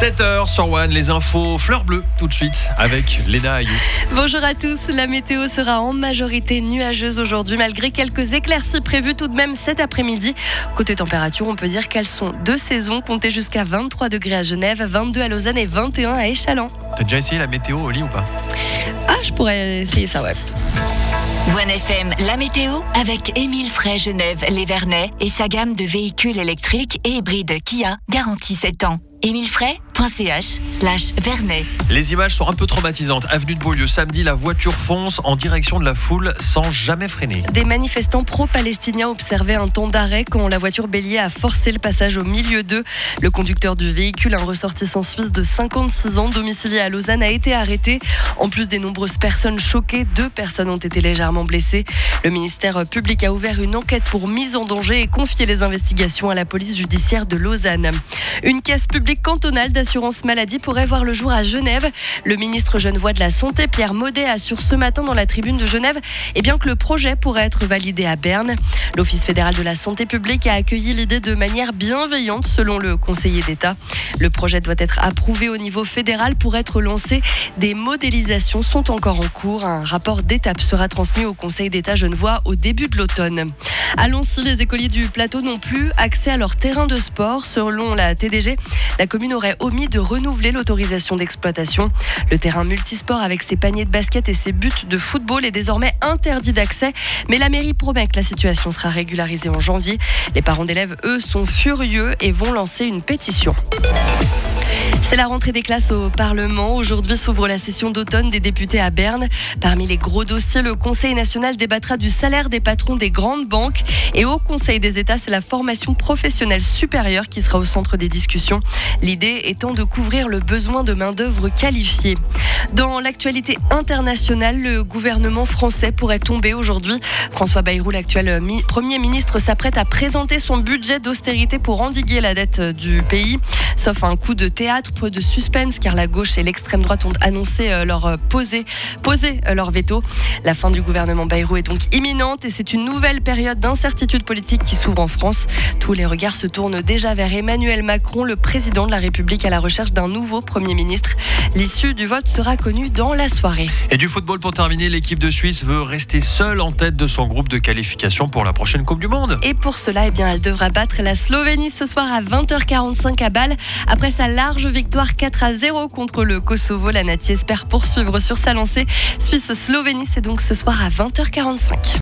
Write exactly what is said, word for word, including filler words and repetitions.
sept heures sur One, les infos fleurs bleues tout de suite avec Léna Ayou. Bonjour à tous, la météo sera en majorité nuageuse aujourd'hui malgré quelques éclaircies prévues tout de même cet après-midi. Côté température, on peut dire qu'elles sont de saison, comptez jusqu'à vingt-trois degrés à Genève, vingt-deux à Lausanne et vingt et un à Échallens. T'as déjà essayé la météo au lit ou pas? Ah, je pourrais essayer ça, ouais. One F M, la météo avec Émile Frey Genève, les Vernets et sa gamme de véhicules électriques et hybrides Kia, garantie sept ans. émile frey point c h slash Vernet. Les images sont un peu traumatisantes. Avenue de Beaulieu, samedi, la voiture fonce en direction de la foule sans jamais freiner. Des manifestants pro-palestiniens observaient un temps d'arrêt quand la voiture bélier a forcé le passage au milieu d'eux. Le conducteur du véhicule, un ressortissant suisse de cinquante-six ans, domicilié à Lausanne, a été arrêté. En plus des nombreuses personnes choquées, deux personnes ont été légèrement blessées. Le ministère public a ouvert une enquête pour mise en danger et confié les investigations à la police judiciaire de Lausanne. Une caisse publique cantonale d'assurance maladie pourrait voir le jour à Genève. Le ministre genevois de la Santé, Pierre Maudet, assure ce matin dans la tribune de Genève eh bien, que le projet pourrait être validé à Berne. L'Office fédéral de la santé publique a accueilli l'idée de manière bienveillante selon le conseiller d'État. Le projet doit être approuvé au niveau fédéral pour être lancé. Des modélisations sont encore en cours. Un rapport d'étape sera transmis au Conseil d'État genevois au début de l'automne. À Lancy, les écoliers du plateau n'ont plus accès à leur terrain de sport. Selon la T D G, la commune aurait omis de renouveler l'autorisation d'exploitation. Le terrain multisport avec ses paniers de basket et ses buts de football est désormais interdit d'accès. Mais la mairie promet que la situation sera régularisée en janvier. Les parents d'élèves, eux, sont furieux et vont lancer une pétition. C'est la rentrée des classes au Parlement. Aujourd'hui s'ouvre la session d'automne des députés à Berne. Parmi les gros dossiers, le Conseil national débattra du salaire des patrons des grandes banques. Et au Conseil des États, c'est la formation professionnelle supérieure qui sera au centre des discussions. L'idée étant de couvrir le besoin de main-d'œuvre qualifiée. Dans l'actualité internationale, le gouvernement français pourrait tomber aujourd'hui. François Bayrou, l'actuel mi- Premier ministre, s'apprête à présenter son budget d'austérité pour endiguer la dette du pays. Sauf un coup de théâtre, peu de suspense, car la gauche et l'extrême droite ont annoncé leur poser, poser leur veto. La fin du gouvernement Bayrou est donc imminente et c'est une nouvelle période d'incertitude politique qui s'ouvre en France. Tous les regards se tournent déjà vers Emmanuel Macron, le président de la République, à la recherche d'un nouveau Premier ministre. L'issue du vote sera connue dans la soirée. Et du football pour terminer, l'équipe de Suisse veut rester seule en tête de son groupe de qualification pour la prochaine Coupe du Monde. Et pour cela, eh bien, elle devra battre la Slovénie ce soir à vingt heures quarante-cinq à Bâle. Après sa large victoire quatre à zéro contre le Kosovo, la Nati espère poursuivre sur sa lancée. Suisse-Slovénie, c'est donc ce soir à vingt heures quarante-cinq.